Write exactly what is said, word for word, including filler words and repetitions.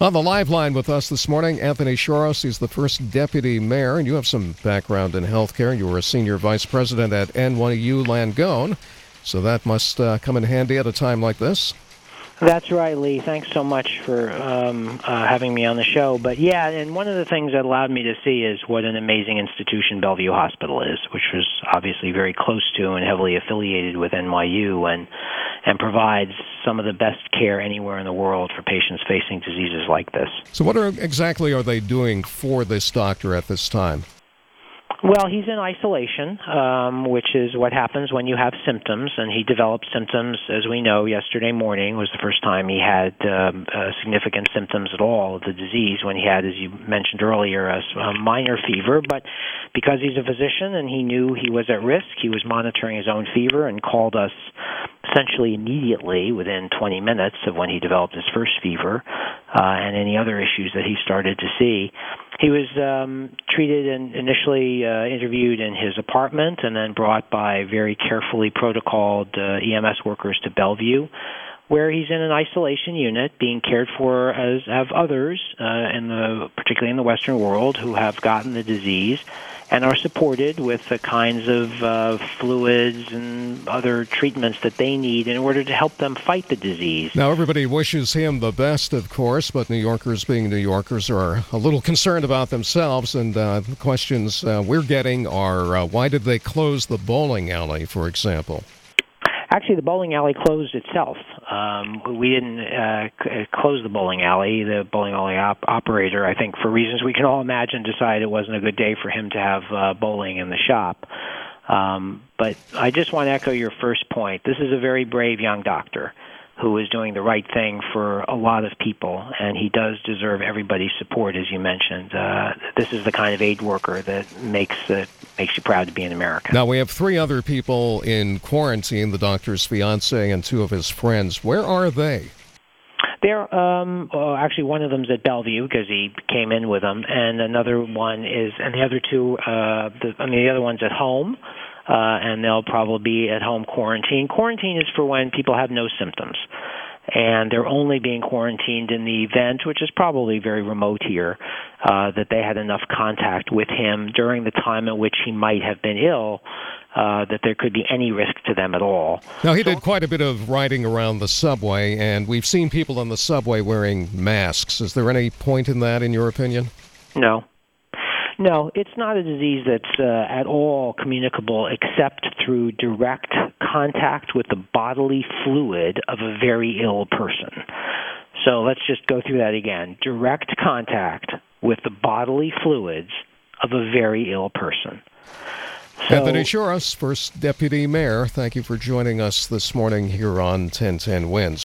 On the live line with us this morning, Anthony Shoros. He's the first deputy mayor, and you have some background in healthcare. You were a senior vice president at N Y U Langone, so that must uh, come in handy at a time like this. That's right, Lee. Thanks so much for um, uh, having me on the show. But yeah, and one of the things that allowed me to see is what an amazing institution Bellevue Hospital is, which was obviously very close to and heavily affiliated with N Y U, and and provides some of the best care anywhere in the world for patients facing diseases like this. So what are, exactly are they doing for this doctor at this time? Well, he's in isolation, um, which is what happens when you have symptoms, and he developed symptoms, as we know. Yesterday morning was the first time he had um, uh, significant symptoms at all of the disease, when he had, as you mentioned earlier, a, a minor fever. But because he's a physician and he knew he was at risk, he was monitoring his own fever and called us essentially immediately within twenty minutes of when he developed his first fever uh, and any other issues that he started to see. He was um, treated and initially uh, interviewed in his apartment and then brought by very carefully protocoled uh, E M S workers to Bellevue, where he's in an isolation unit being cared for as have others, uh, in the, particularly in the Western world, who have gotten the disease and are supported with the kinds of uh, fluids and other treatments that they need in order to help them fight the disease. Now, everybody wishes him the best, of course, but New Yorkers, being New Yorkers, are a little concerned about themselves, and uh, the questions uh, we're getting are, uh, why did they close the bowling alley, for example? Actually, the bowling alley closed itself. Um, we didn't uh, c- close the bowling alley. The bowling alley op- operator, I think, for reasons we can all imagine, decided it wasn't a good day for him to have uh, bowling in the shop. Um, but I just want to echo your first point. This is a very brave young doctor who is doing the right thing for a lot of people, and he does deserve everybody's support, as you mentioned. Uh, this is the kind of aid worker that makes uh, makes you proud to be an American. Now, we have three other people in quarantine, the doctor's fiancé and two of his friends. Where are they? They're um, well, actually, one of them's at Bellevue because he came in with them, and another one is, and the other two, uh, the, I mean, the other one's at home. Uh, and they'll probably be at home quarantine. Quarantine is for when people have no symptoms, and they're only being quarantined in the event, which is probably very remote here, uh, that they had enough contact with him during the time at which he might have been ill, uh, that there could be any risk to them at all. Now, he so, did quite a bit of riding around the subway, and we've seen people on the subway wearing masks. Is there any point in that, in your opinion? No. No, it's not a disease that's uh, at all communicable except through direct contact with the bodily fluid of a very ill person. So let's just go through that again. Direct contact with the bodily fluids of a very ill person. So, Anthony Shoros, first deputy mayor, thank you for joining us this morning here on ten ten Wins.